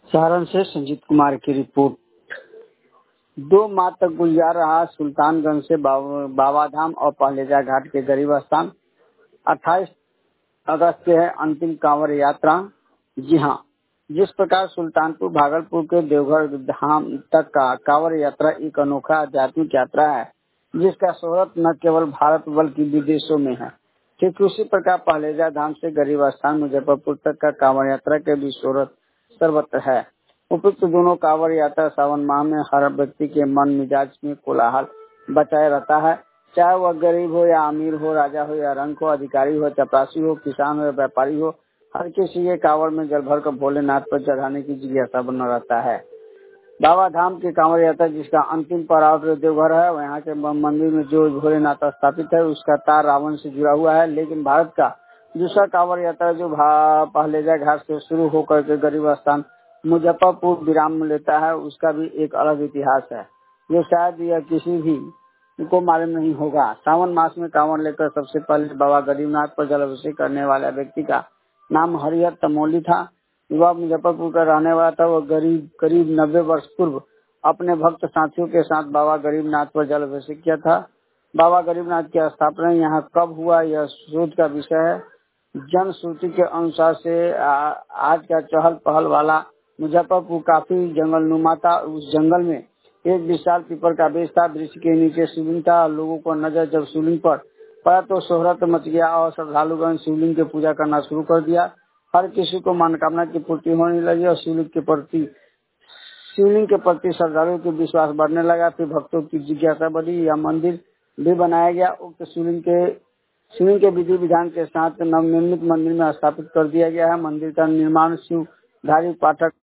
सारण से संजीत कुमार की रिपोर्ट। 2 माह तक गुलजार रहा सुल्तानगंज से बाबाधाम और पहलेजा घाट के गरीब स्थान। 28 अगस्त से है अंतिम कांवड़ यात्रा। जी हाँ, जिस प्रकार सुल्तानपुर भागलपुर के देवघर धाम तक का कांवड़ यात्रा एक अनोखा आध्यात्मिक यात्रा है जिसका शोहरत न केवल भारत बल्कि विदेशों में है, ठीक उसी प्रकार पहलेजा धाम से गरीब स्थान मुजफ्फरपुर तक का कांवड़ यात्रा के भी शोहरत सर्वत्र है। उपयुक्त दोनों कांवड़ यात्रा सावन माह में हर व्यक्ति के मन मिजाज में कोलाहल बचाए रहता है, चाहे वह गरीब हो या अमीर हो, राजा हो या रंक हो, अधिकारी हो, चपरासी हो, किसान हो या व्यापारी हो, हर किसी के कांवड़ में जल भर कर भोलेनाथ पर चढ़ाने की जिज्ञासा बना रहता है। बाबा धाम की कांवड़ यात्रा जिसका अंतिम पड़ाव देवघर है, यहाँ के मंदिर में जो भोलेनाथ स्थापित है उसका तार रावण से जुड़ा हुआ है। लेकिन भारत का दूसरा कांवड़ यात्रा जो पहलेजा घाट से शुरू होकर के गरीब स्थान मुजफ्फरपुर विराम लेता है, उसका भी एक अलग इतिहास है जो शायद यह किसी भी को मालूम नहीं होगा। सावन मास में कांवड़ लेकर सबसे पहले बाबा गरीबनाथ पर जल अभिषेक करने वाले व्यक्ति का नाम हरिहर तमोली था। वह मुजफ्फरपुर का रहने वाला था। वह करीब 90 वर्ष पूर्व अपने भक्त साथियों के साथ बाबा गरीबनाथ पर जल अभिषेक किया था। बाबा गरीबनाथ की स्थापना यहाँ कब हुआ यह शोध का विषय है। जन श्रुति के अनुसार से आज का चहल पहल वाला मुजफ्फरपुर काफी जंगलनुमा था। उस जंगल में एक विशाल पीपल का वृक्ष था। वृक्ष के नीचे शिवलिंग था। लोगों को नजर जब शिवलिंग पर पड़ा तो शोहरत मच गया और श्रद्धालुगण शिवलिंग की पूजा करना शुरू कर दिया। हर किसी को मनोकामना की पूर्ति होने लगी और शिवलिंग के प्रति श्रद्धालुओं की विश्वास बढ़ने लगा। फिर भक्तों की जिज्ञासा बढ़ी। यह मंदिर भी बनाया गया। उक्त शिवलिंग के विधि विधान के साथ नवनिर्मित मंदिर में स्थापित कर दिया गया है। मंदिर का निर्माण शिवधारी पाठक